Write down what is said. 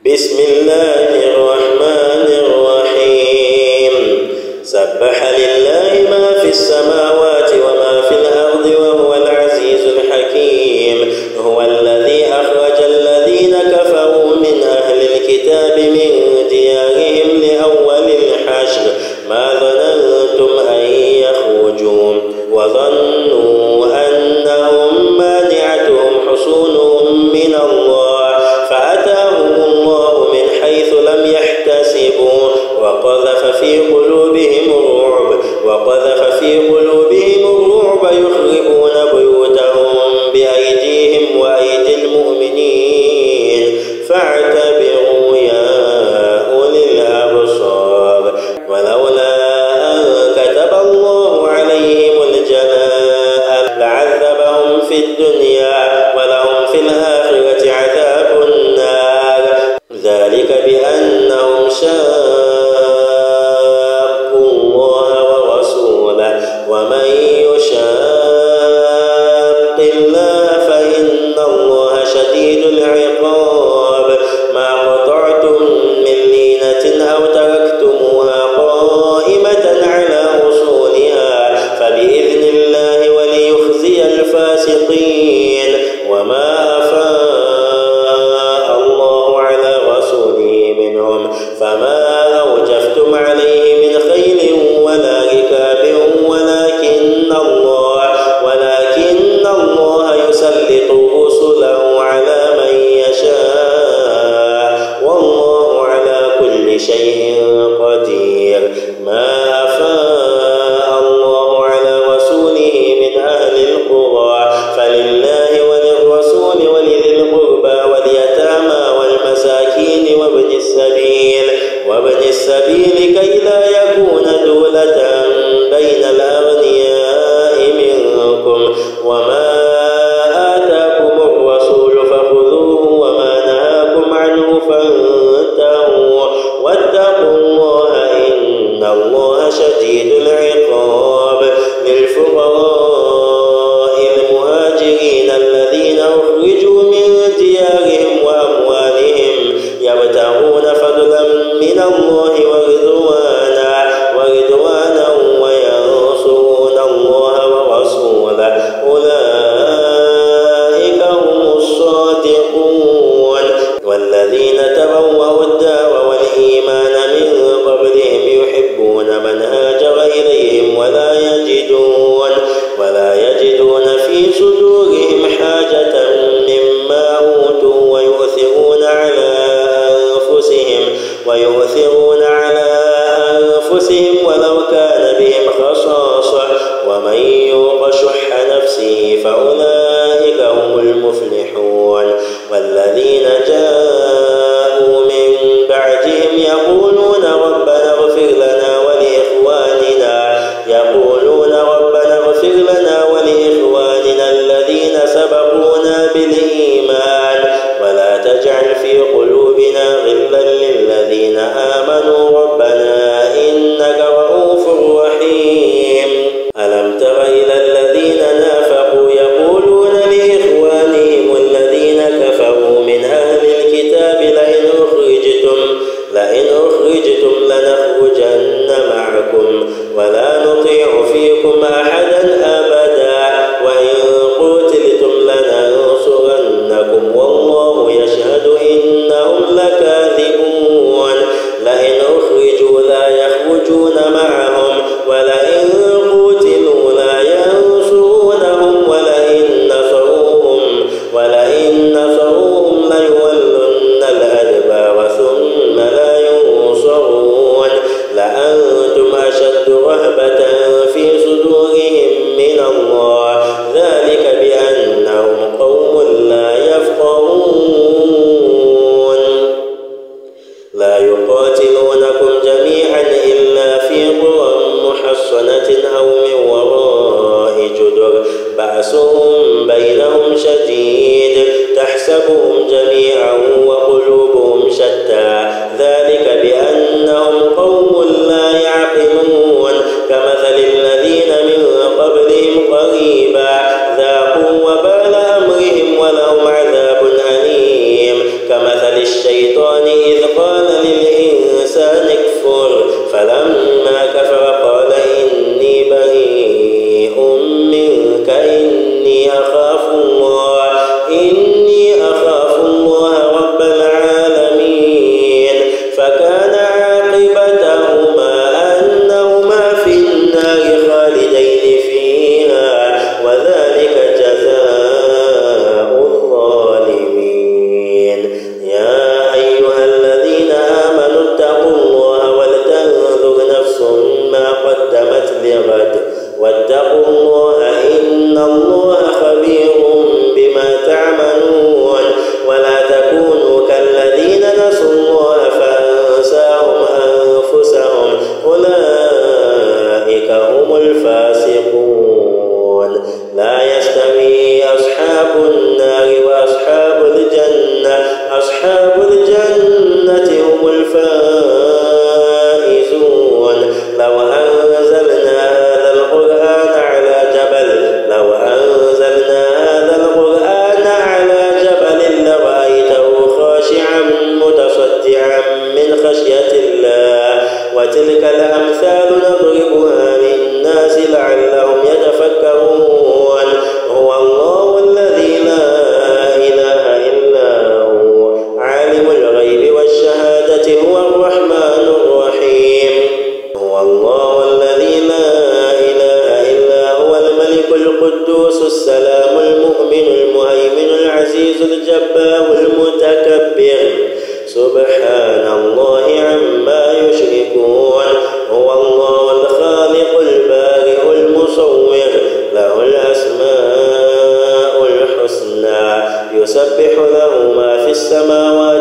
بسم الله الرحمن الرحيم سبح لله ما في السماوات وما في الأرض وهو العزيز الحكيم هو الذي أخرج الذين كفروا من أهل الكتاب من ديارهم لأول الحشر ما ظننتم أن يخرجوا وظنوا أنهم مانعتهم حصونهم من الله فأتاهم الله من حيث لم يحتسبوا وقذف في قلوبهم الرعب يخربون بيوتهم بأيديهم وأيدي المؤمنين فاعتبروا يا أولي الأبصار ولولا أن كتب الله عليهم الجلاء لعذبهم في الدنيا ولهم في الآخرة عذاب النار ذلك بأنهم شاقوا الله ورسوله ومن يشاق الله فإن الله شديد العقاب ما قطعتم من لينة أو تركتموها قائمة على أصولها فبإذن الله وليخزي الفاسقين وما أفاء الله على رسوله منهم فما أوجفتم عليه من خيل ولا ركاب ولكن الله يسلط رسله على من يشاء والله على كل شيء قدير ما أفاء الله على رسوله من أهل القرى فلله وللرسول ولذي القربى واليتامى والمساكين وابن السبيل كي لا يكون دولة بين الأغنياء منكم وما آتاكم الرسول فخذوه وما نهاكم عنه فانتهوا واتقوا الله إن الله شديد العقاب للفقراء المهاجرين الذين أخرجوا من ديارهم وأموالهم يبتغون فضلا من الله ورضوانا وينصرون الله ورسوله أولئك هم الصادقون والذين تبوأوا الدار والإيمان من قبلهم يحبون من هاجر إليهم ولا يجدون في صدورهم حاجة مما أوتوا ويؤثرون على أنفسهم ولو كان بهم خصاصة ومن يوق شح نفسه فأولئك هم المفلحون والذين جاءوا من بعدهم يقولون ربنا اغفر لنا ولإخواننا الذين سبقونا بالإيمان ولا تجعل في قلوبنا غلا للذين آمنوا ربنا إنك رؤوف رحيم ألم تر إلى الذين نافقوا يقولون لإخوانهم الذين كفروا من أهل الكتاب لئن أخرجتم لنخرجن معكم ولا نطيع فيكم أحدا أبدا وإن قتلتم لننصرنكم والله يشهد إنهم لكاذبون لئن أخرجوا لا يخرجون معهم ولئن قتلوا لا ينصرونهم ولئن نصروهم ليولن الأدبار ثم لا ينصرون لأنتم أشد رهبة مترجعا من خشية الله وتلك الأمثال نضربها للناس لعلهم يتفكرون هو الله الذي لا إله إلا هو عالم الغيب والشهادة هو الرحمن الرحيم هو الله الذي لا إله إلا هو الملك القدوس السلام المؤمن المهيمن العزيز الجبار المتكبر سبحان الله عما يشركون هو الله الخالق البارئ المصور له الأسماء الحسنى يسبح له ما في السماوات